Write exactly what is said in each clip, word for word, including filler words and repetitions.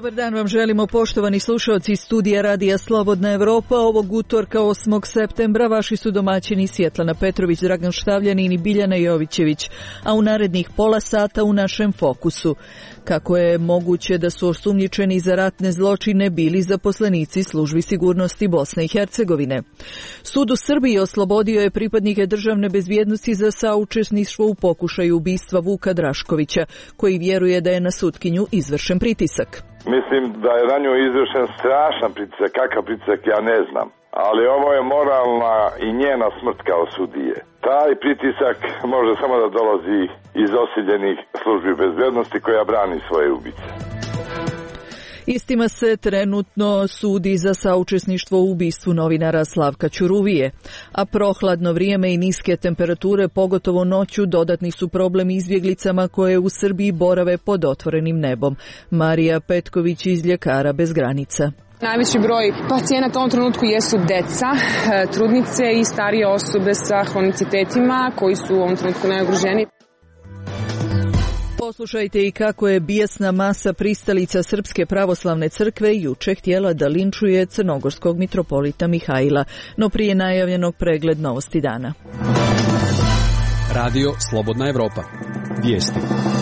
Dobar dan vam želimo, poštovani slušalci iz studija Radija Slobodna Evropa. Ovog utorka osmog septembra vaši su domaćini Svjetlana Petrović, Dragan Štavljanin i Biljana Jovićević, a u narednih pola sata u našem fokusu. Kako je moguće da su osumnjičeni za ratne zločine bili zaposlenici službi sigurnosti Bosne i Hercegovine? Sud u Srbiji oslobodio je pripadnike državne bezbjednosti za saučesništvo u pokušaju ubistva Vuka Draškovića, koji vjeruje da je na sutkinju izvršen pritisak. Mislim da je na nju izvršen strašan pritisak, kakav pritisak ja ne znam, ali ovo je moralna i njena smrt kao sudije. Taj pritisak može samo da dolazi iz osiljenih službi bezbjednosti koja brani svoje ubice. Istima se trenutno sudi za saučesništvo u ubistvu novinara Slavka Ćuruvije, a prohladno vrijeme i niske temperature, pogotovo noću, dodatni su problem izbjeglicama koje u Srbiji borave pod otvorenim nebom. Marija Petković iz Ljekara bez granica. Najveći broj pacijenata u ovom trenutku jesu deca, trudnice i starije osobe sa hronicitetima koji su u ovom trenutku najugroženiji. Poslušajte i kako je bijesna masa pristalica Srpske pravoslavne crkve juče htjela da linčuje crnogorskog mitropolita Mihajla, no prije najavljenog pregled novosti dana. Radio Slobodna Evropa. Vijesti.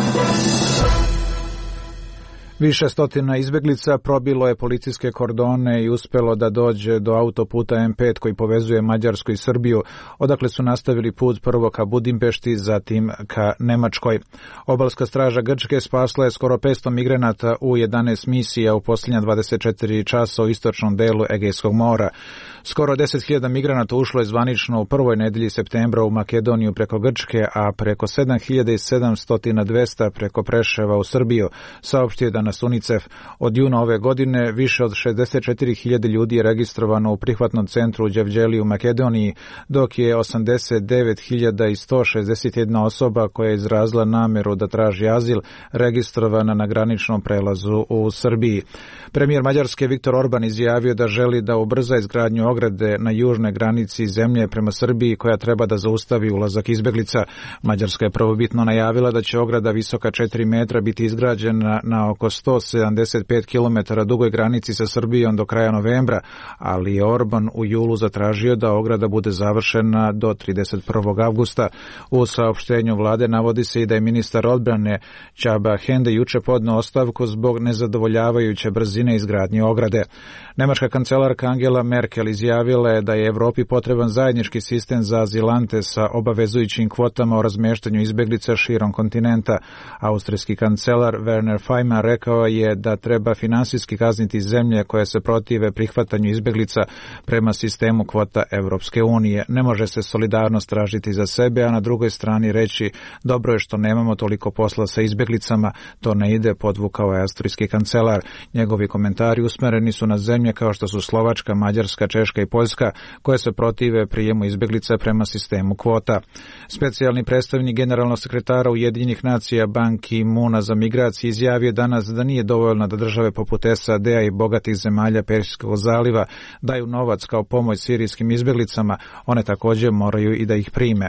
Više stotina izbjeglica probilo je policijske kordone i uspjelo da dođe do autoputa M pet koji povezuje Mađarsku i Srbiju, odakle su nastavili put prvo ka Budimpešti, zatim ka Nemačkoj. Obalska straža Grčke spasla je skoro petsto migranata u jedanaest misija u posljednja dvadeset četiri časa u istočnom delu Egejskog mora. Skoro deset hiljada migranata ušlo je zvanično u prvoj nedelji septembra u Makedoniju preko Grčke, a preko sedam hiljada sedamsto do dvesta preko Preševa u Srbiju, saopštio je danas UNICEF. Od juna ove godine više od šezdeset četiri hiljade ljudi je registrovano u prihvatnom centru u Đevđeli u Makedoniji, dok je osamdeset devet hiljada sto šezdeset jedna osoba koja je izrazila namjeru da traži azil registrovana na graničnom prelazu u Srbiji. Premijer Mađarske Viktor Orban izjavio da želi da ubrza izgradnju ograde na južnoj granici zemlje prema Srbiji koja treba da zaustavi ulazak izbjeglica. Mađarska je prvobitno najavila da će ograda visoka četiri metra biti izgrađena na oko sto sedamdeset pet kilometara dugoj granici sa Srbijom do kraja novembra, ali je Orban u julu zatražio da ograda bude završena do trideset prvog avgusta. U saopštenju vlade navodi se i da je ministar odbrane Čaba Hende juče podneo ostavku zbog nezadovoljavajuće brzine izgradnje ograde. Nemačka kancelarka Angela Merkel izjavila je da je Evropi potreban zajednički sistem za azilante sa obavezujućim kvotama o razmještanju izbjeglica širom kontinenta. Austrijski kancelar Werner Faymann rekao je da treba finansijski kazniti zemlje koje se protive prihvatanju izbjeglica prema sistemu kvota Evropske unije. Ne može se solidarnost tražiti za sebe, a na drugoj strani reći dobro je što nemamo toliko posla sa izbjeglicama, to ne ide, podvukao je austrijski kancelar. Njegovi komentari usmjereni su na zemlje kao što su Slovačka, Mađarska, Češka i Poljska, koje se protive prijemu izbjeglica prema sistemu kvota. Specijalni predstavnik generalnog sekretara Ujedinjenih nacija Ban Ki-moona za migracije izjavio danas da nije dovoljno da države poput S A D-a i bogatih zemalja Perzijskog zaliva daju novac kao pomoć sirijskim izbjeglicama, one također moraju i da ih prime.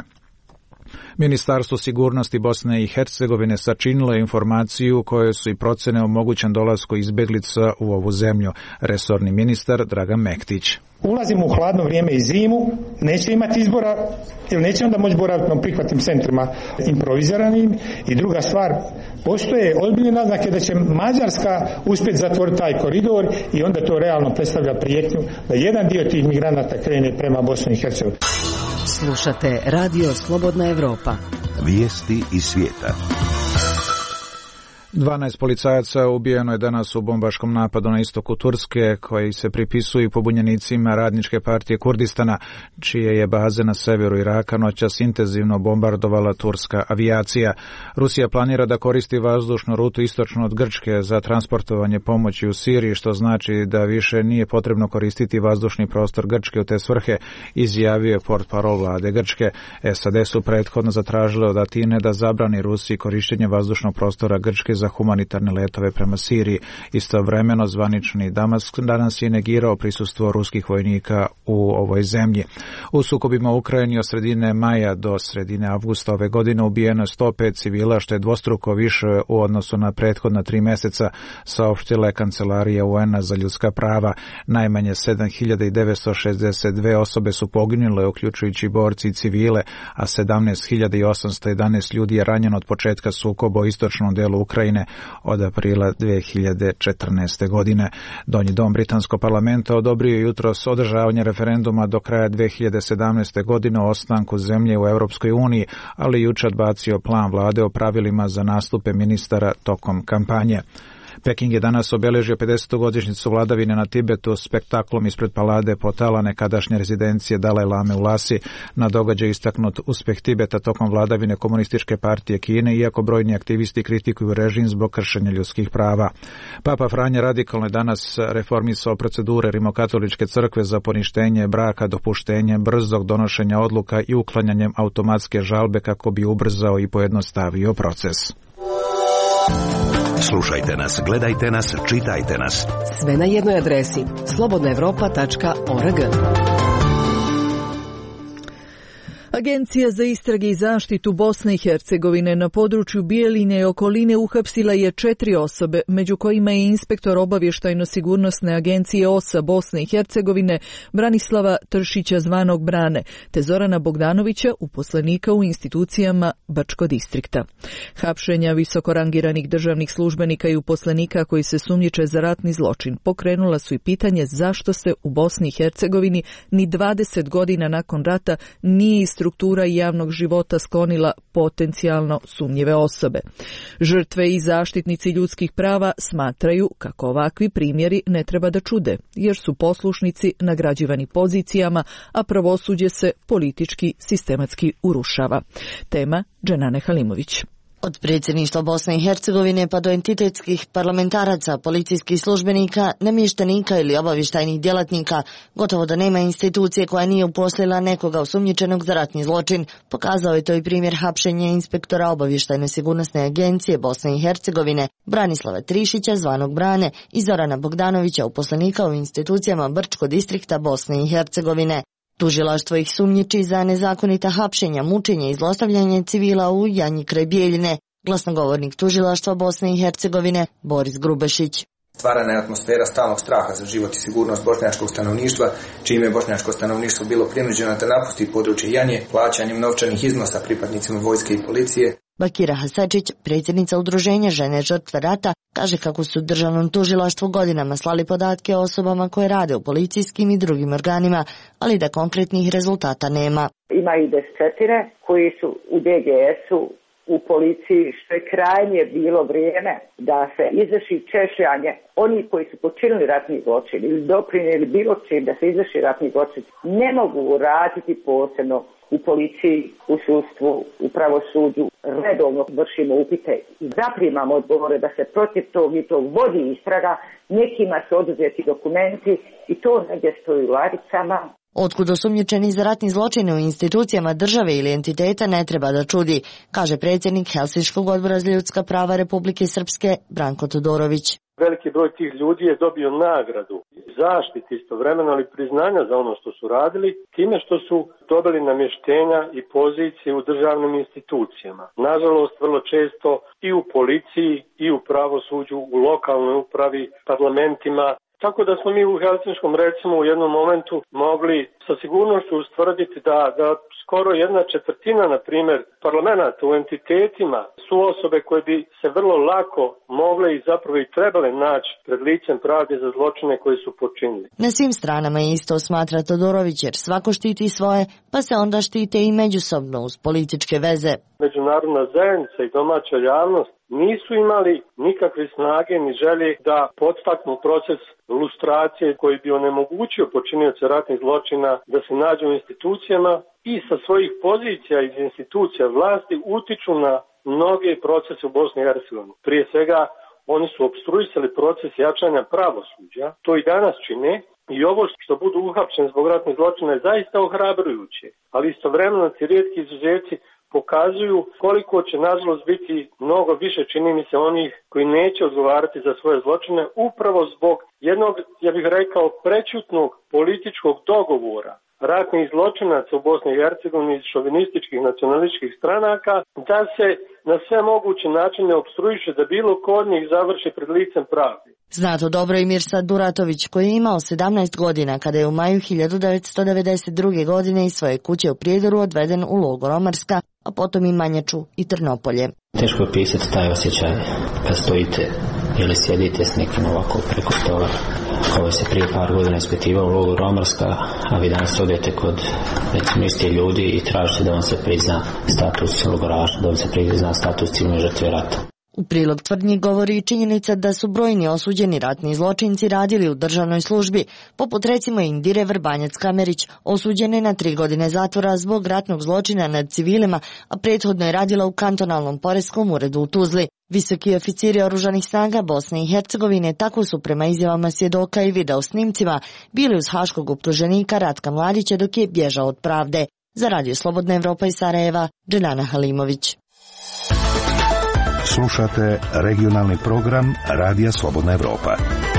Ministarstvo sigurnosti Bosne i Hercegovine sačinilo je informaciju u kojoj su i procene o mogućem dolasku izbjeglica u ovu zemlju. Resorni ministar Dragan Mektić. Ulazimo u hladno vrijeme i zimu, neće imati izbora, jer neće onda moći boraviti na prihvatnim centrima improviziranim. I druga stvar, postoje ozbiljne naznake da će Mađarska uspjeti zatvoriti taj koridor i onda to realno predstavlja prijetnju da jedan dio tih migranata krene prema Bosni i Hercegovini. Slušate Radio Slobodna Evropa. Vijesti iz svijeta. dvanaest policajaca ubijeno je danas u bombaškom napadu na istoku Turske, koji se pripisuju pobunjenicima Radničke partije Kurdistana, čije je baze na severu Iraka noćas intenzivno bombardovala turska avijacija. Rusija planira da koristi vazdušnu rutu istočno od Grčke za transportovanje pomoći u Siriji, što znači da više nije potrebno koristiti vazdušni prostor Grčke u te svrhe, izjavio je portparol vlade Grčke. S A D su prethodno zatražile od Atine da zabrani Rusiji korištenje vazdušnog prostora Grčke za za humanitarne letove prema Siriji. Istovremeno zvanični Damask danas je negirao prisustvo ruskih vojnika u ovoj zemlji. U sukobima u Ukrajini od sredine maja do sredine avgusta ove godine ubijeno je sto pet civila, što je dvostruko više u odnosu na prethodna tri meseca, saopštila je Kancelarija U N-a za ljudska prava. Najmanje sedam hiljada devetsto šezdeset dve osobe su poginule, uključujući borci i civile, a sedamnaest hiljada osamsto jedanaest ljudi je ranjeno od početka sukoba u istočnom delu Ukrajine od aprila dve hiljade četrnaeste. godine. Donji dom britanskog parlamenta odobrio jutros održavanje referenduma do kraja dve hiljade sedamnaeste. godine o ostanku zemlje u Europskoj uniji, ali juče odbacio plan vlade o pravilima za nastupe ministara tokom kampanje. Peking je danas obeležio pedesetu godišnjicu vladavine na Tibetu spektaklom ispred Palade Potala, nekadašnje rezidencije Dalaj Lame u Lasi. Na događaju istaknut uspeh Tibeta tokom vladavine Komunističke partije Kine, iako brojni aktivisti kritikuju režim zbog kršenja ljudskih prava. Papa Franja radikalno je danas reformisao procedure Rimokatoličke crkve za poništenje braka, dopuštenje brzog donošenja odluka i uklanjanjem automatske žalbe kako bi ubrzao i pojednostavio proces. Slušajte nas, gledajte nas, čitajte nas. Sve na jednoj adresi slobodna evropa tačka org. Agencija za istrage i zaštitu Bosne i Hercegovine na području Bijeljine i okoline uhapsila je četiri osobe, među kojima je inspektor obavještajno-sigurnosne agencije O S A Bosne i Hercegovine Branislava Tršića zvanog Brane, te Zorana Bogdanovića, uposlenika u institucijama Brčkog distrikta. Hapšenja visoko rangiranih državnih službenika i uposlenika koji se sumnjiče za ratni zločin pokrenula su i pitanje zašto se u Bosni i Hercegovini ni dvadeset godina nakon rata nije iz struktura javnog života sklonila potencijalno sumnjive osobe. Žrtve i zaštitnici ljudskih prava smatraju kako ovakvi primjeri ne treba da čude, jer su poslušnici nagrađivani pozicijama, a pravosuđe se politički sistematski urušava. Tema Dženane Halimović. Od predsjedništva Bosne i Hercegovine pa do entitetskih parlamentaraca, policijskih službenika, namještenika ili obavještajnih djelatnika, gotovo da nema institucije koja nije uposlila nekoga osumnjičenog za ratni zločin. Pokazao je to i primjer hapšenja inspektora obavještajne sigurnosne agencije Bosne i Hercegovine Branislava Trišića zvanog Brane i Zorana Bogdanovića, uposlenika u institucijama Brčkog distrikta Bosne i Hercegovine. Tužilaštvo ih sumnjiči za nezakonita hapšenja, mučenje i zlostavljanje civila u Janji kraj Bijeljine. Glasnogovornik tužilaštva Bosne i Hercegovine Boris Grubešić. Stvarana je atmosfera stalnog straha za život i sigurnost bošnjačkog stanovništva, čime je bošnjačko stanovništvo bilo prinuđeno da napusti područje Janje plaćanjem novčanih iznosa pripadnicima vojske i policije. Bakira Hasačić, predsjednica udruženja Žene žrtve rata, kaže kako su državnom tužilaštvu godinama slali podatke o osobama koje rade u policijskim i drugim organima, ali da konkretnih rezultata nema. Ima i desetine koji su u D G S-u, u policiji, što je krajnje bilo vrijeme da se izvrši češljanje oni koji su počinili ratni zločin ili doprinijeli bilo čim da se izvrši ratni zločin. Ne mogu raditi posebno u policiji, u sudstvu, u pravosuđu. Redovno vršimo upite i zaprimamo odgovore da se protiv tog i to vodi istraga. Nekima su oduzeti dokumenti i to negdje stoji u ladicama. Otkud osumnjičeni za ratni zločin u institucijama države ili entiteta ne treba da čudi, kaže predsjednik Helsinškog odbora za ljudska prava Republike Srpske Branko Todorović. Veliki broj tih ljudi je dobio nagradu, zaštitu istovremeno, ali priznanja za ono što su radili, time što su dobili namještenja i pozicije u državnim institucijama. Nažalost, vrlo često i u policiji, i u pravosuđu, u lokalnoj upravi, parlamentima. Tako da smo mi u Helsinškom recimo u jednom momentu mogli sa sigurnošću ustvrditi da, da skoro jedna četvrtina, na primjer, parlamenta u entitetima su osobe koje bi se vrlo lako mogle i zapravo i trebale naći pred licem pravde za zločine koje su počinili. Na svim stranama je isto, smatra Todorović, jer svako štiti svoje, pa se onda štite i međusobno uz političke veze. Međunarodna zajednica i domaća javnost nisu imali nikakve snage ni želje da podstaknu proces lustracije koji bi onemogućio počinioce ratnih zločina da se nađu u institucijama i sa svojih pozicija iz institucija vlasti utiču na mnoge procese u Bosni i Hercegovini. Prije svega, oni su opstruisali proces jačanja pravosuđa, to i danas čine, i ovo što budu uhapšeni zbog ratnih zločina je zaista ohrabrujuće, ali istovremeno ti rijetki izuzeci pokazuju koliko će nažalost biti mnogo više, čini mi se, onih koji neće odgovarati za svoje zločine upravo zbog jednog, ja bih rekao, prećutnog političkog dogovora ratnih zločinaca u Bosni i Hercegovini iz šovinističkih nacionalističkih stranaka, da se na sve moguće načine opstruiše da bilo ko od njih završi pred licem pravde. Zna to dobro i Mirsad Duratović, koji je imao sedamnaest godina kada je u maju hiljadu devetsto devedeset druge. godine iz svoje kuće u Prijedoru odveden u logor Omarska, a potom i Manjaču i Trnopolje. Teško je opisati taj osjećaj kad stojite ili sjedite s nekim ovako preko stola. Ovo se prije par godina ispitivao u logoru Omarska, a vi danas odete kod recimo isti ljudi i tražite da vam se prizna status logoraša, da vam se prizna status civilne žrtve rata. U prilog tvrdnji govori i činjenica da su brojni osuđeni ratni zločinci radili u državnoj službi, poput recimo Indire Vrbanjac-Kamerić, osuđene na tri godine zatvora zbog ratnog zločina nad civilima, a prethodno je radila u kantonalnom poreskom uredu u Tuzli. Visoki oficiri oružanih snaga Bosne i Hercegovine tako su prema izjavama svjedoka i video snimcima bili uz haškog optuženika Ratka Mladića dok je bježao od pravde. Za Radio Slobodna Evropa iz Sarajeva, Dženana Halimović. Slušate regionalni program Radija Slobodna Evropa.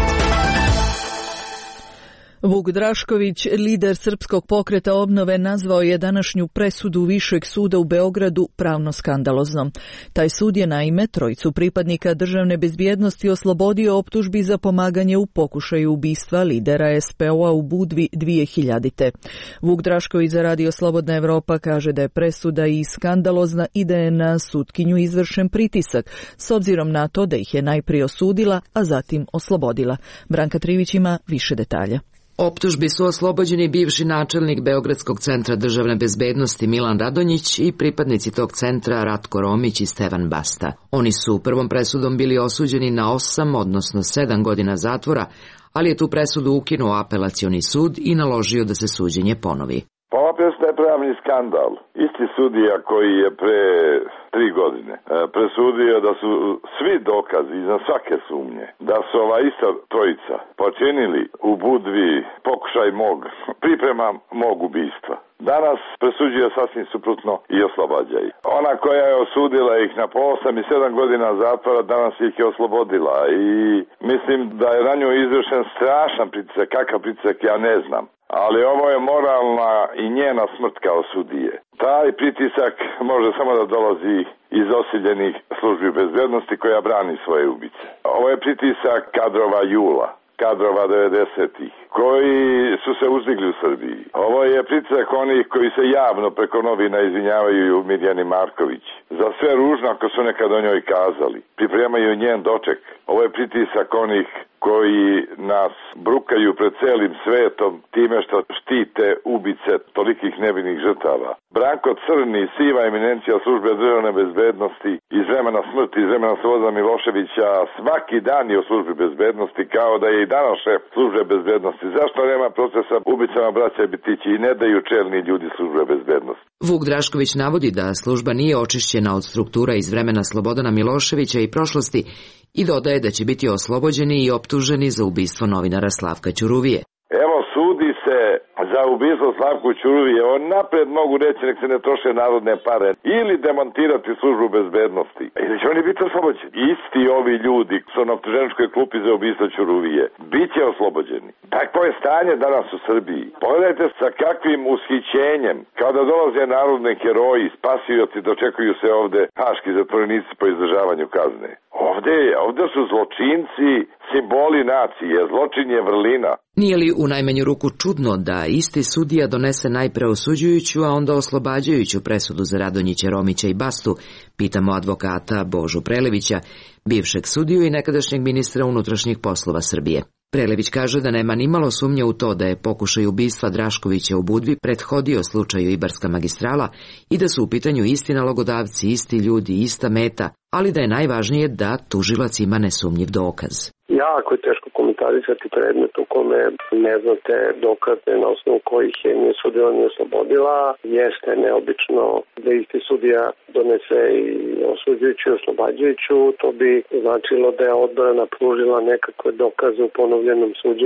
Vuk Drašković, lider Srpskog pokreta obnove, nazvao je današnju presudu Višeg suda u Beogradu pravno skandaloznom. Taj sud je naime trojicu pripadnika državne bezbjednosti oslobodio optužbi za pomaganje u pokušaju ubistva lidera es pe o-a u Budvi dvije hiljadite. Vuk Drašković za Radio Slobodna Evropa kaže da je presuda i skandalozna i da je na sutkinju izvršen pritisak, s obzirom na to da ih je najprije osudila, a zatim oslobodila. Branka Trivić ima više detalja. Optužbi su oslobođeni bivši načelnik Beogradskog centra državne bezbednosti Milan Radonjić i pripadnici tog centra Ratko Romić i Stevan Basta. Oni su prvom presudom bili osuđeni na osam, odnosno sedam godina zatvora, ali je tu presudu ukinuo apelacioni sud i naložio da se suđenje ponovi. Ova presuda je pravni skandal. Isti sudija koji je pre tri godine presudio da su svi dokazi iznad svake sumnje da su ova ista trojica počinili u Budvi pokušaj mog, priprema mog ubistva. Danas presuđuje sasvim suprotno i oslobađa ih. Ona koja je osudila ih na po osam i sedam godina zatvora, danas ih je oslobodila i mislim da je na nju izvršen strašan pritisak, kakav pritisak ja ne znam. Ali ovo je moralna i njena smrt kao sudije. Taj pritisak može samo da dolazi iz osiljenih službi bezbednosti koja brani svoje ubice. Ovo je pritisak kadrova jula, kadrova devedesetih, koji su se uzdigli u Srbiji. Ovo je pritisak onih koji se javno preko novina izvinjavaju Mirjani Marković za sve ružno ako su nekad o njoj kazali. Pripremaju njen doček. Ovo je pritisak onih koji nas brukaju pred celim svetom time što štite ubice tolikih nevinih žrtava. Branko Crni, siva eminencija službe državne bezbednosti iz vremena smrti, iz vremena Slobodana Miloševića, svaki dan je u službi bezbednosti kao da je i danas šef službe bezbednosti. Zašto nema procesa ubicama braća Bitići i ne daju čelni ljudi službe bezbednosti? Vuk Drašković navodi da služba nije očišćena od struktura iz vremena Slobodana Miloševića i prošlosti i dodaje da će biti oslobođeni i optuženi za ubistvo novinara Slavka Ćuruvije. Evo, sudi se za ubistvo Slavku Ćuruvije. On napred mogu reći nek se ne troše narodne pare ili demontirati službu bezbednosti. Ili će oni biti oslobođeni. Isti ovi ljudi su na optuženičkoj klupi za ubistvo Ćuruvije. Biće oslobođeni. Takvo je stanje danas u Srbiji. Pogledajte sa kakvim ushićenjem kada dolaze narodni heroji, spasioci, dočekuju se ovde haški zatvorenici po izdržavanju kazne. Ovde, ovde su zločinci simboli nacije, zločin je vrlina. Nije li u najmanju ruku čudno da isti sudija donese najpre osuđujuću, a onda oslobađajuću presudu za Radonjića, Romića i Bastu, pitamo advokata Božu Prelevića, bivšeg sudiju i nekadašnjeg ministra unutrašnjih poslova Srbije. Prelević kaže da nema nimalo sumnje u to da je pokušaj ubistva Draškovića u Budvi prethodio slučaju Ibarska magistrala i da su u pitanju isti nalogodavci, isti ljudi, ista meta, ali da je najvažnije da tužilac ima nesumnjiv dokaz. Jako je teško komentarisati predmet u kome ne znate dokaze na osnovu kojih je nije sudila, nije oslobodila. Jeste neobično da isti sudija donese i osuđujuću i oslobađajuću. To bi značilo da je odbrana pružila nekakve dokaze u ponovljenom suđenju.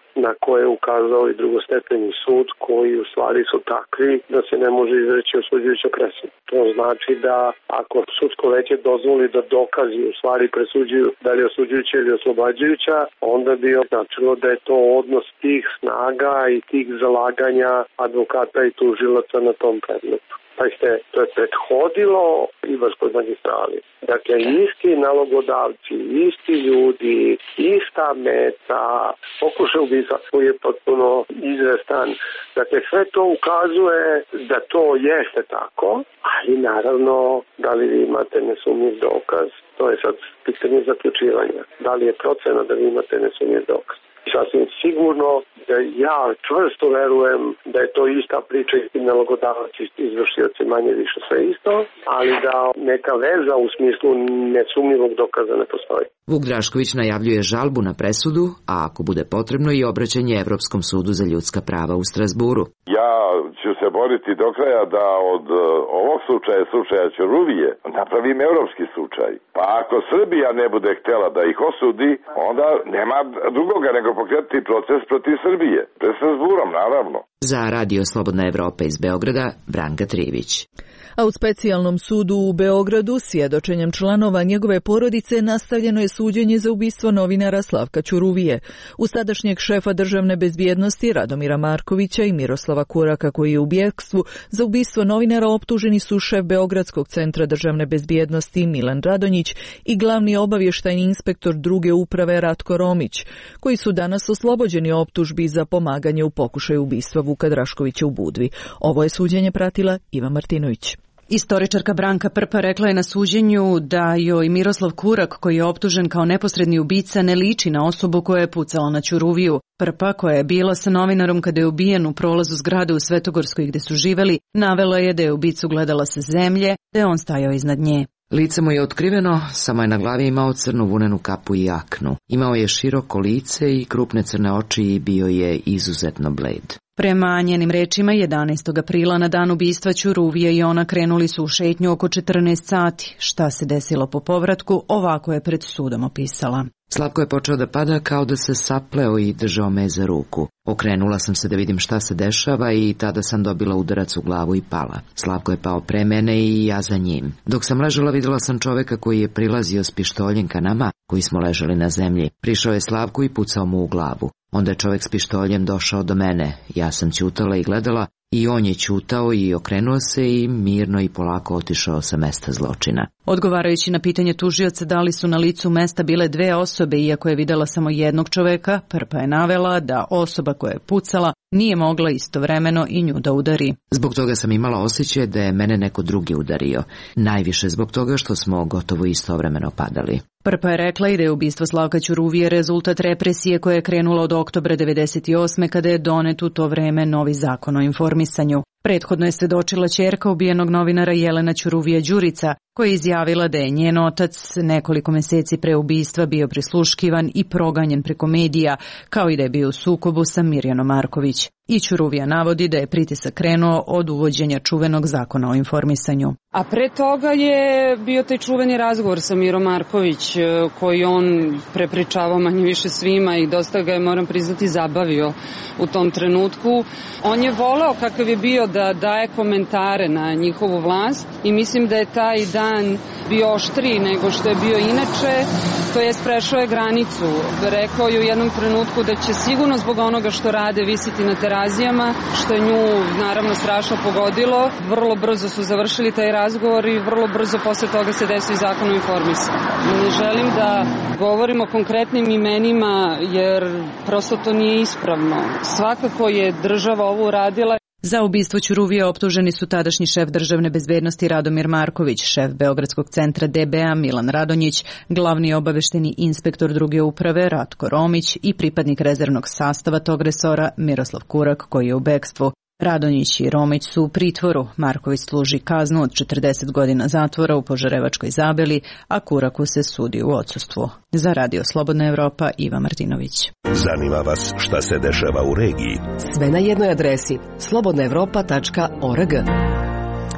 na koje je ukazao i drugostepeni sud, koji u stvari su takvi da se ne može izreći osuđujuća presuda. To znači da ako sudsko veće dozvoli da dokazi u stvari presuđuju da li je osuđujuća ili oslobađajuća, onda bi značilo da je to odnos tih snaga i tih zalaganja advokata i tužilaca na tom predmetu. Pazite, to je prethodilo Ibarskoj magistrali. Dakle, isti nalogodavci, isti ljudi, ista meta, pokušaj ubistva koji je potpuno izvestan. Dakle, sve to ukazuje da to jeste tako, ali naravno, da li vi imate nesumnjiv dokaz, to je sad pitanje zaključivanja. Da li je procena da vi imate nesumnjiv dokaz? Sasvim sigurno da ja čvrsto verujem da je to ista priča i nalogodavac i izvršioci manje više sve isto, ali da neka veza u smislu nesumnjivog dokaza ne postoji. Vuk Drašković najavljuje žalbu na presudu, a ako bude potrebno i obraćanje Evropskom sudu za ljudska prava u Strazburu. Ja ću se boriti do kraja da od ovog slučaja, slučaja Ćuruvije, napravim evropski slučaj. Pa ako Srbija ne bude htjela da ih osudi, onda nema drugoga nego pokrenuti proces protiv Srbije. Pred Strazburom, naravno. Za Radio Slobodna Evropa iz Beograda, Branka Trivić. A u specijalnom sudu u Beogradu svjedočenjem članova njegove porodice nastavljeno je suđenje za ubistvo novinara Slavka Ćuruvije. Uz tadašnjeg šefa državne bezbjednosti Radomira Markovića i Miroslava Kuraka, koji je u bjegstvu, za ubistvo novinara optuženi su šef Beogradskog centra državne bezbjednosti Milan Radonjić i glavni obavještajni inspektor druge uprave Ratko Romić, koji su danas oslobođeni optužbi za pomaganje u pokušaju ubistva Vuka Draškovića u Budvi. Ovo je suđenje pratila Iva Martinović. Istoričarka Branka Prpa rekla je na suđenju da joj Miroslav Kurak, koji je optužen kao neposredni ubica, ne liči na osobu koja je pucala na Ćuruviju. Prpa, koja je bila sa novinarom kada je ubijen u prolazu zgrade u Svetogorskoj gde su živeli, navela je da je ubicu gledala sa zemlje, da je on stajao iznad nje. Lice mu je otkriveno, samo je na glavi imao crnu vunenu kapu i jaknu. Imao je široko lice i krupne crne oči i bio je izuzetno bled. Prema njenim rečima, jedanaestog aprila na dan ubistva Ćuruvije i ona krenuli su u šetnju oko četrnaest sati. Šta se desilo po povratku, ovako je pred sudom opisala. Slavko je počeo da pada kao da se sapleo i držao me za ruku. Okrenula sam se da vidim šta se dešava i tada sam dobila udarac u glavu i pala. Slavko je pao pre mene i ja za njim. Dok sam ležala vidjela sam čoveka koji je prilazio s pištoljem ka nama, koji smo ležali na zemlji. Prišao je Slavku i pucao mu u glavu. Onda je čovek s pištoljem došao do mene. Ja sam ćutala i gledala i on je ćutao i okrenuo se i mirno i polako otišao sa mesta zločina. Odgovarajući na pitanje tužioca da li su na licu mesta bile dve osobe, iako je videla samo jednog čoveka, Prpa je navela da osoba koja je pucala nije mogla istovremeno i nju da udari. Zbog toga sam imala osjećaj da je mene neko drugi udario. Najviše zbog toga što smo gotovo istovremeno padali. Prpa je rekla i da je ubistvo Slavka Ćuruvije rezultat represije koja je krenula od oktobra devedeset osme kada je donet u to vreme novi zakon o informisanju. Prethodno je svedočila ćerka ubijenog novinara Jelena Ćuruvija Đurica, koja je izjavila da je njen otac nekoliko meseci pre ubistva bio prisluškivan i proganjen preko medija, kao i da je bio u sukobu sa Mirjanom Marković. I Ćuruvija navodi da je pritisak krenuo od uvođenja čuvenog zakona o informisanju. A pre toga je bio taj čuveni razgovor sa Mirom Marković, koji on prepričavao manje više svima i dosta ga je, moram priznati, zabavio u tom trenutku. On je voleo kakav je bio da daje komentare na njihovu vlast i mislim da je taj dan bio oštriji nego što je bio inače, to jest prešao je granicu. Rekao je u jednom trenutku da će sigurno zbog onoga što rade visiti na terazijama, što je nju naravno strašno pogodilo. Vrlo brzo su završili taj razgovor i vrlo brzo posle toga se desio i zakon o informisanju. Ne želim da govorim o konkretnim imenima jer prosto to nije ispravno. Svakako je država ovo uradila. Za ubistvo Ćuruvije optuženi su tadašnji šef državne bezbednosti Radomir Marković, šef Beogradskog centra D B A Milan Radonjić, glavni obavešteni inspektor druge uprave Ratko Romić i pripadnik rezervnog sastava tog resora Miroslav Kurak, koji je u bekstvu. Radonjić i Romić su u pritvoru. Marković služi kaznu od četrdeset godina zatvora u Požarevačkoj Zabeli, a Kuraku se sudi u odsustvu. Za Radio Slobodna Evropa, Iva Martinović. Zanima vas šta se dešava u regiji? Sve na jednoj adresi slobodna evropa tačka org.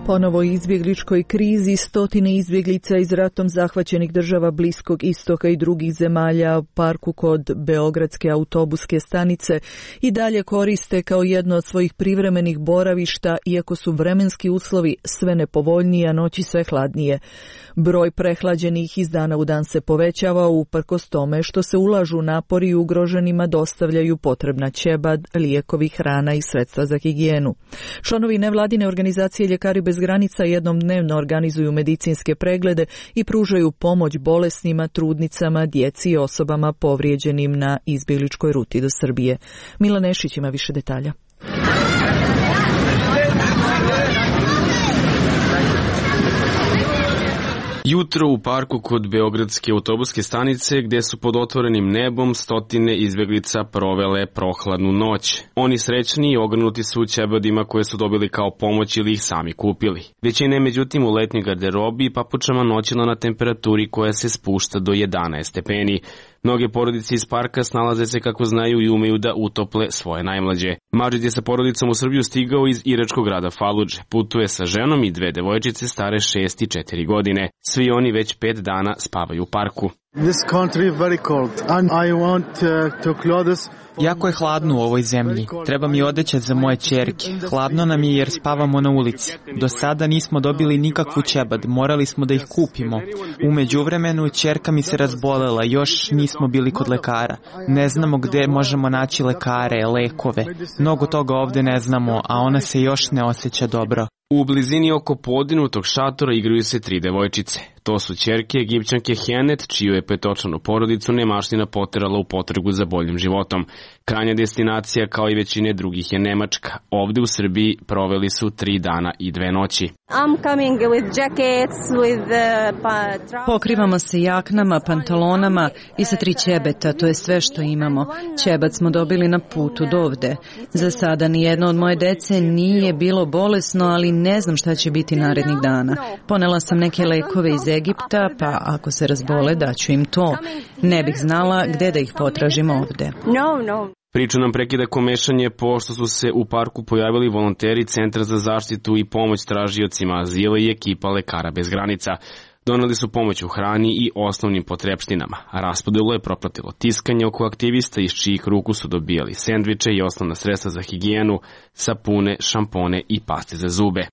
Ponovo izbjegličkoj krizi, stotine izbjeglica iz ratom zahvaćenih država Bliskog istoka i drugih zemalja u parku kod Beogradske autobuske stanice i dalje koriste kao jedno od svojih privremenih boravišta, iako su vremenski uslovi sve nepovoljniji, a noći sve hladnije. Broj prehlađenih iz dana u dan se povećava, uprkos tome što se ulažu napori i ugroženima dostavljaju potrebna ćebad, lijekovi, hrana i sredstva za higijenu. Članovi nevladine organizacije Ljekari bez granica jednom dnevno organizuju medicinske preglede i pružaju pomoć bolesnima, trudnicama, djeci i osobama povrijeđenim na izbjegličkoj ruti do Srbije. Mila Nešić ima više detalja. Jutro u parku kod Beogradske autobuske stanice, gde su pod otvorenim nebom stotine izbjeglica provele prohladnu noć. Oni srećni i ogrnuti su ćebadima koje su dobili kao pomoć ili ih sami kupili. Većina je međutim u letnjoj garderobi i papučama noćila na temperaturi koja se spušta do jedanaest stepeni. Mnoge porodice iz parka snalaze se kako znaju i umeju da utople svoje najmlađe. Madžid je sa porodicom u Srbiju stigao iz iračkog grada Faludže. Putuje sa ženom i dve devojčice stare šest i četiri godine. Svi oni već pet dana spavaju u parku. This country is very cold and I want uh, to clothes. Jako je hladno u ovoj zemlji. Treba mi odeća za moje ćerke. Hladno nam je jer spavamo na ulici. Do sada nismo dobili nikakvu ćebad, morali smo da ih kupimo. U međuvremenu ćerka mi se razbolela, još nismo bili kod lekara. Ne znamo gde možemo naći lekare, lekove. Mnogo toga ovde ne znamo, a ona se još ne osjeća dobro. U blizini oko podinutog šatora igraju se tri devojčice. To su ćerke Egipćanke Henet, čiju je petočlanu porodicu nemaština poterala u potragu za boljim životom. Krajnja destinacija, kao i većine drugih, je Nemačka. Ovde u Srbiji proveli su tri dana i dve noći. Pokrivamo se jaknama, pantalonama i sa tri ćebeta, to je sve što imamo. Ćebat smo dobili na putu do ovde. Za sada nijedno od moje dece nije bilo bolesno, ali ne znam šta će biti narednih dana. Ponela sam neke lekove iz Egipta, pa ako se razbole daću im to. Ne bih znala gde da ih potražim ovde. No, no. Priču nam prekida komešanje pošto su se u parku pojavili volonteri Centra za zaštitu i pomoć tražiocima azila i ekipa Lekara bez granica. Doneli su pomoć u hrani i osnovnim potrepštinama, a raspodelu je propratilo tiskanje oko aktivista iz čijih ruku su dobijali sendviče i osnovna sredstva za higijenu, sapune, šampone i paste za zube.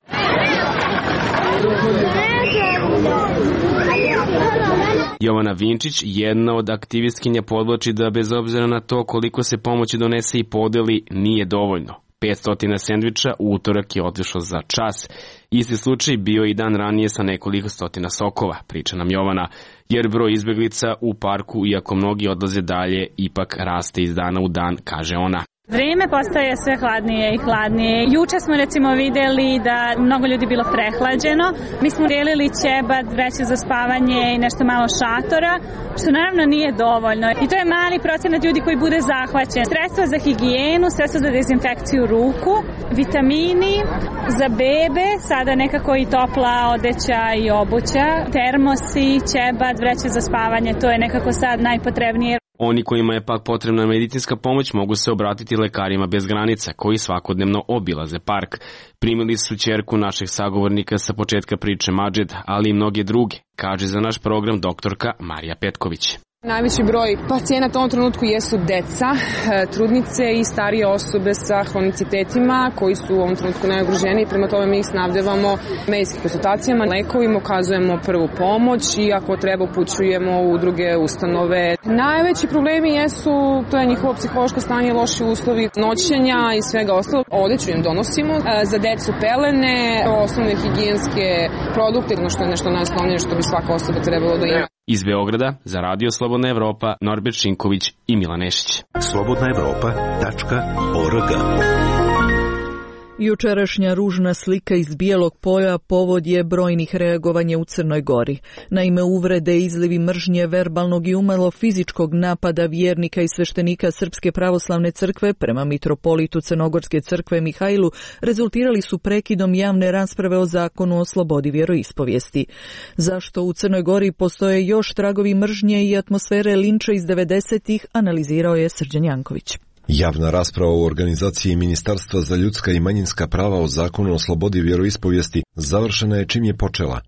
Jovana Vinčić, jedna od aktivistkinja, podvlači da bez obzira na to koliko se pomoći donese i podeli, nije dovoljno. petsto sendviča u utorak je otišlo za čas. Isti slučaj bio i dan ranije sa nekoliko stotina sokova, priča nam Jovana, jer broj izbjeglica u parku, iako mnogi odlaze dalje, ipak raste iz dana u dan, kaže ona. Vreme postaje sve hladnije i hladnije. Juče smo recimo videli da mnogo ljudi bilo prehlađeno. Mi smo dijelili ćebad, vreće za spavanje i nešto malo šatora, što naravno nije dovoljno. I to je mali procenat ljudi koji bude zahvaćen. Sredstva za higijenu, sredstva za dezinfekciju ruku, vitamini za bebe, sada nekako i topla odeća i obuća, termosi, ćebad, vreće za spavanje, to je nekako sad najpotrebnije. Oni kojima je pak potrebna medicinska pomoć mogu se obratiti Lekarima bez granica, koji svakodnevno obilaze park. Primili su ćerku našeg sagovornika sa početka priče Madžid, ali i mnoge druge, kaže za naš program doktorka Marija Petković. Najveći broj pacijenata u ovom trenutku jesu deca, trudnice i starije osobe sa hronicitetima koji su u ovom trenutku najugroženiji. Prema tome mi ih snabdevamo medicinskim konsultacijama, lekovima, ukazujemo prvu pomoć i ako treba upućujemo u druge ustanove. Najveći problemi jesu, to je njihovo psihološko stanje, loši uslovi noćenja i svega ostalo. Odeću im donosimo, za decu pelene, osnovne higijenske produkte, ono što je nešto najosnovnije što bi svaka osoba trebalo da ima. Iz Beograda za Radio Slobodna Evropa, Norbert Šinković i Mila Nešić. slobodna evropa tačka org. Jučerašnja ružna slika iz Bijelog polja povod je brojnih reagovanja u Crnoj Gori. Naime, uvrede, izlivi mržnje, verbalnog i umalo fizičkog napada vjernika i sveštenika Srpske pravoslavne crkve prema mitropolitu Crnogorske crkve Mihajlu rezultirali su prekidom javne rasprave o zakonu o slobodi vjeroispovijesti. Zašto u Crnoj Gori postoje još tragovi mržnje i atmosfere linča iz devedesetih, analizirao je Srđan Janković. Javna rasprava u organizaciji Ministarstva za ljudska i manjinska prava o zakonu o slobodi vjeroispovijesti završena je čim je počela.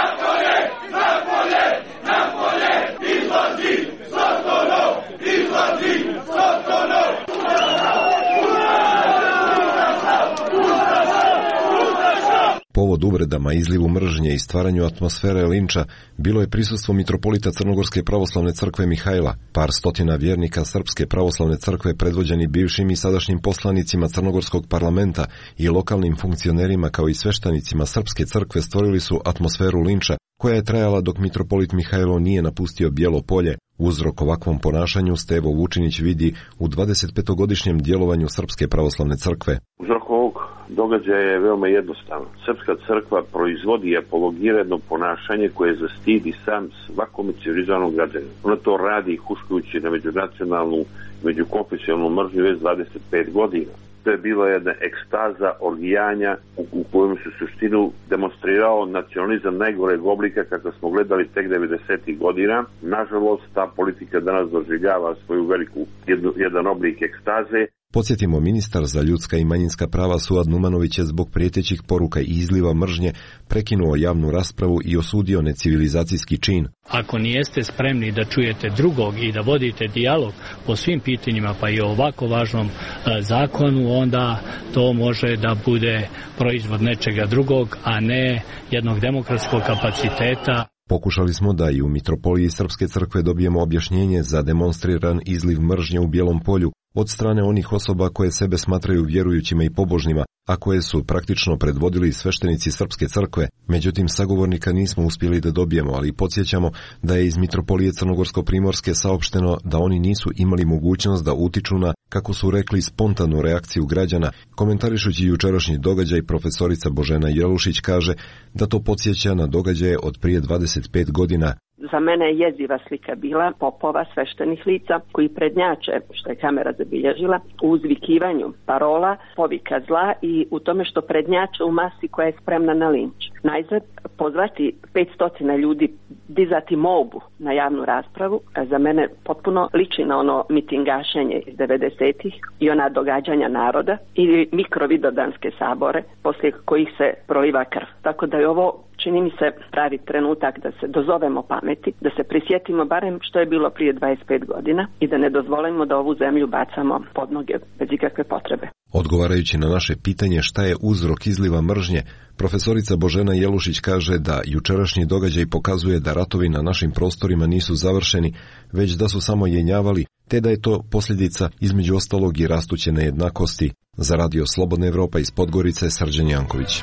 Povod uvredama, izlivu mržnje i stvaranju atmosfere linča bilo je prisustvo mitropolita Crnogorske pravoslavne crkve Mihajla, par stotina vjernika Srpske pravoslavne crkve predvođeni bivšim i sadašnjim poslanicima Crnogorskog parlamenta i lokalnim funkcionerima kao i sveštenicima Srpske crkve stvorili su atmosferu linča koja je trajala dok mitropolit Mihajlo nije napustio Bijelo polje. Uzrok ovakvom ponašanju Stevo Vučinić vidi u dvadesetpetogodišnjem djelovanju Srpske pravoslavne crkve. Uzrok ovog događaja je veoma jednostavan. Srpska crkva proizvodi i apologira jedno ponašanje koje zastidi sam svakom civilizovanom građaninu. Ona to radi huškajući na međunacionalnu, međukonfesionalnu mržnju već dvadeset pet godina. To je bila jedna ekstaza orgijanja u, u kojem se suštinu demonstrirao nacionalizam najgoreg oblika kako smo gledali tek devedesetih godina. Nažalost, ta politika danas doživljava svoju veliku jednu, jedan oblik ekstaze. Podsjetimo, ministar za ljudska i manjinska prava Suad Numanović je zbog prijetećih poruka i izliva mržnje prekinuo javnu raspravu i osudio necivilizacijski čin. Ako nijeste spremni da čujete drugog i da vodite dijalog po svim pitanjima, pa i o ovako važnom e, zakonu, onda to može da bude proizvod nečega drugog, a ne jednog demokratskog kapaciteta. Pokušali smo da i u mitropoliji Srpske crkve dobijemo objašnjenje za demonstriran izliv mržnje u Bijelom polju od strane onih osoba koje sebe smatraju vjerujućima i pobožnima, a koje su praktično predvodili sveštenici Srpske crkve. Međutim, sagovornika nismo uspjeli da dobijemo, ali podsjećamo da je iz mitropolije Crnogorsko-Primorske saopšteno da oni nisu imali mogućnost da utiču na, kako su rekli, spontanu reakciju građana. Komentarišući jučerašnji događaj, profesorica Božena Jelušić kaže da to podsjeća na događaje od prije dvadeset pet godina. Za mene je jeziva slika bila popova sveštenih lica koji prednjače, što je kamera zabilježila, u uzvikivanju parola, povika zla i u tome što prednjače u masi koja je spremna na linč. Najzad, pozvati petsto ljudi, dizati molbu na javnu raspravu, za mene potpuno liči na ono mitingašenje iz devedesetih i ona događanja naroda ili mikrovidodanske sabore poslije kojih se proliva krv. Tako da je ovo, čini mi se, pravi trenutak da se dozovemo pameti, da se prisjetimo barem što je bilo prije dvadeset pet godina i da ne dozvolimo da ovu zemlju bacamo pod noge bez ikakve potrebe. Odgovarajući na naše pitanje šta je uzrok izliva mržnje, profesorica Božena Jelušić kaže da jučerašnji događaj pokazuje da ratovi na našim prostorima nisu završeni, već da su samo jenjavali, te da je to posljedica između ostalog i rastuće nejednakosti. Za Radio Slobodna Evropa iz Podgorice, Srđan Janković.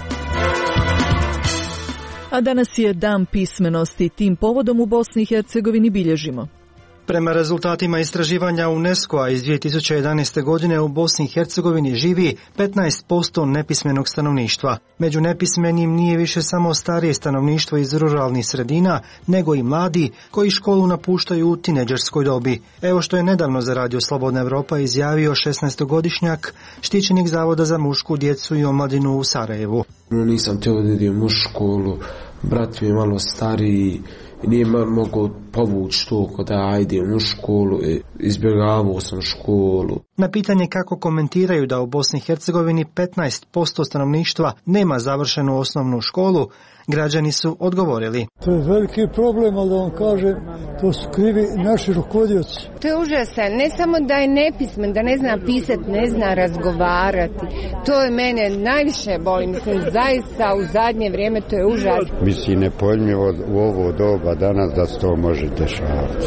A danas je Dan pismenosti. Tim povodom u Bosni i Hercegovini bilježimo. Prema rezultatima istraživanja UNESCO-a iz dvije tisuće jedanaeste. godine u Bosni i Hercegovini živi petnaest posto nepismenog stanovništva. Među nepismenim nije više samo starije stanovništvo iz ruralnih sredina, nego i mladi koji školu napuštaju u tineđerskoj dobi. Evo što je nedavno za Radio Slobodna Evropa izjavio šesnaestogodišnjak, štićenik Zavoda za mušku djecu i omladinu u Sarajevu. Nisam htio da idem u školu, brat mi je malo stariji, nije mogao povući to da ajde u školu, izbjegavao sam školu. Na pitanje kako komentiraju da u Bosni i Hercegovini petnaest posto stanovništva nema završenu osnovnu školu, građani su odgovorili. To je veliki problem, ali da vam kažem, to su krivi naši rukovodioci. To je užasan, ne samo da je nepismen, da ne zna pisati, ne zna razgovarati. To je mene najviše boli, mislim, zaista u zadnje vrijeme to je užas. Mislim, nepojmljivo u ovo doba danas da se to može dešavati.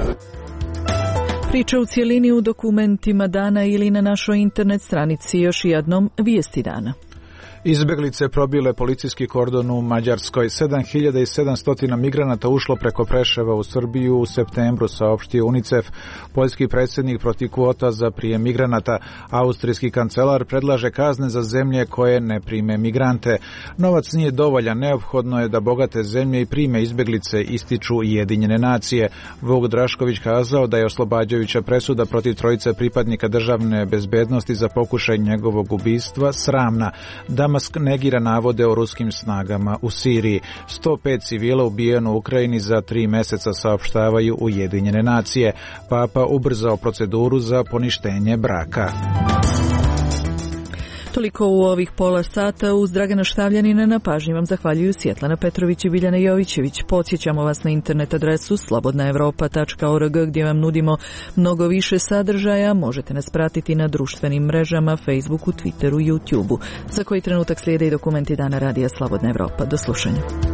Priča u cijelini u dokumentima dana ili na našoj internet stranici. Još jednom vijesti dana. Izbjeglice probile policijski kordon u Mađarskoj. sedam hiljada sedamsto migranata ušlo preko Preševa u Srbiju u septembru, saopštio UNICEF. Poljski predsjednik protiv kvota za prijem migranata. Austrijski kancelar predlaže kazne za zemlje koje ne prime migrante. Novac nije dovoljan, neophodno je da bogate zemlje i prime izbjeglice, ističu Ujedinjene nacije. Vuk Drašković kazao da je oslobađajuća presuda protiv trojice pripadnika državne bezbednosti za pokušaj njegovog ubistva sramna. Da Damask negira navode o ruskim snagama u Siriji. sto pet civila ubijeno u Ukrajini za tri meseca, saopštavaju Ujedinjene nacije. Papa ubrzao proceduru za poništenje braka. Toliko u ovih pola sata. Uz Dragana Štavljanina na pažnji vam zahvaljuju Svjetlana Petrović i Biljana Jovićević. Podsjećamo vas na internet adresu slobodna evropa tačka org gdje vam nudimo mnogo više sadržaja. Možete nas pratiti na društvenim mrežama, Facebooku, Twitteru i YouTubeu. Za koji trenutak slijede i dokumenti Dana radija Slobodna Evropa. Do slušanja.